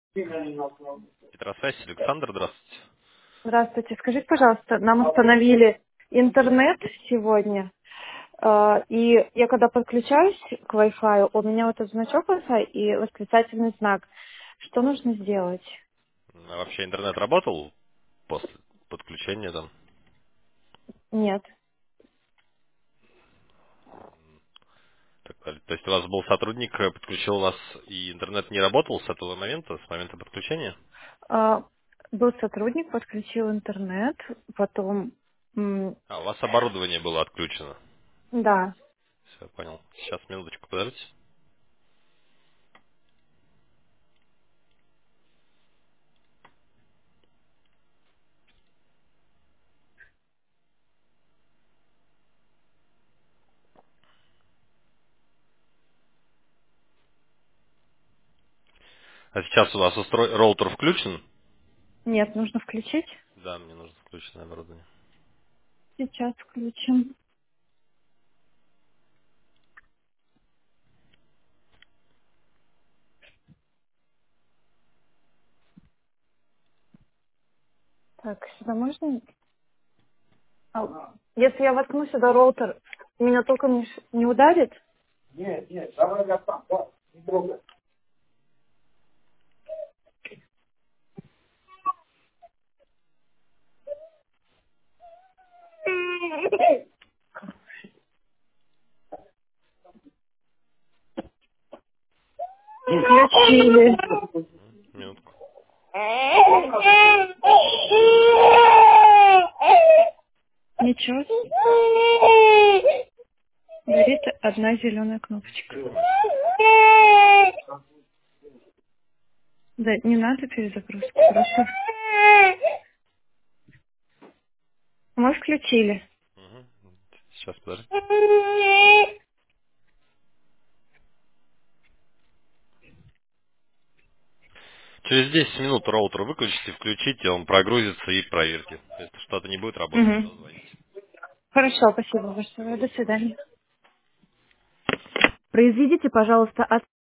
Петросвязь, Александр, здравствуйте. Здравствуйте. Скажите, пожалуйста, нам установили интернет сегодня, и я когда подключаюсь к Wi-Fi, у меня вот этот значок Wi-Fi и восклицательный знак. Что нужно сделать? А вообще интернет работал после подключения там? Нет. Так далее? То есть у вас был сотрудник, подключил вас, и интернет не работал с этого момента, с момента подключения? А, Был сотрудник, подключил интернет, потом, А, у вас оборудование было отключено. да, Все, понял. Сейчас, минуточку, подождите. А сейчас у вас роутер включен? нет, нужно включить. Да, мне нужно включенное оборудование. Сейчас включим. Так, сюда можно? Если я воткну сюда роутер, меня током не ударит? Включили. Минутку. Ничего. Горит одна зеленая кнопочка. Мгм. Да, не надо перезагрузку, просто мы включили. Мгм. Сейчас, подождите. Через 10 минут роутер выключите, включите, он прогрузится и проверьте. Если что-то не будет работать, Угу. сразу звоните. Хорошо, спасибо большое. До свидания. Произведите, пожалуйста,